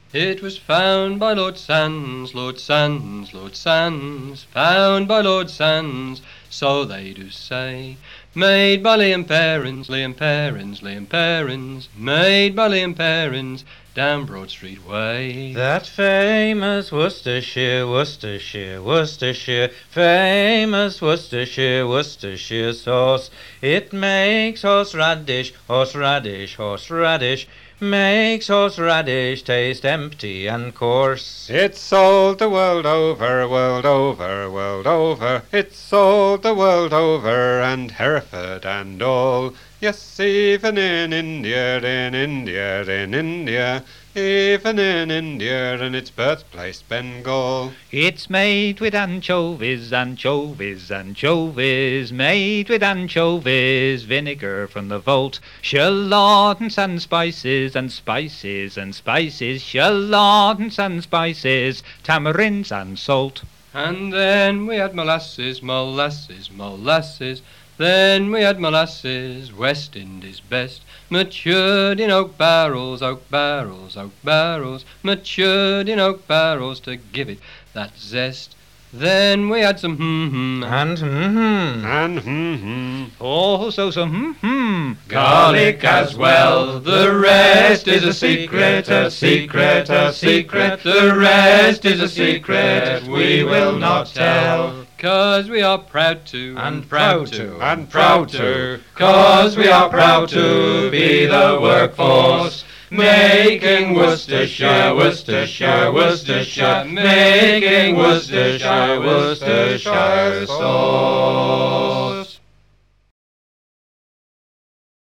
It was found by Lord Sandys, Lord Sandys, Lord Sandys, found by Lord Sandys, so they do say. Made by Liam Perrins, Liam Perrins, Liam Perrins, made by Liam Perrins, down Broad Street way. That famous Worcestershire, Worcestershire, Worcestershire, famous Worcestershire, Worcestershire sauce. It makes horseradish, horseradish, horseradish, makes horseradish taste empty and coarse. It's sold the world over, world over, world over. It's sold the world over, and Hereford and all. Yes, even in India, in India, in India, even in India, in its birthplace, Bengal. It's made with anchovies, anchovies, anchovies, made with anchovies, vinegar from the vault, shallots and spices, and spices, and spices, shallots and spices, tamarinds and salt. And then we had molasses, molasses, molasses. Then we had molasses, West Indies best, matured in oak barrels, oak barrels, oak barrels, matured in oak barrels to give it that zest. Then we had some And Also some garlic as well. The rest is a secret, a secret, a secret. The rest is a secret we will not tell. 'Cause we are proud to, And proud to, and proud to, 'cause we are proud to be the workforce, making Worcestershire, Worcestershire, Worcestershire, making Worcestershire, Worcestershire sauce.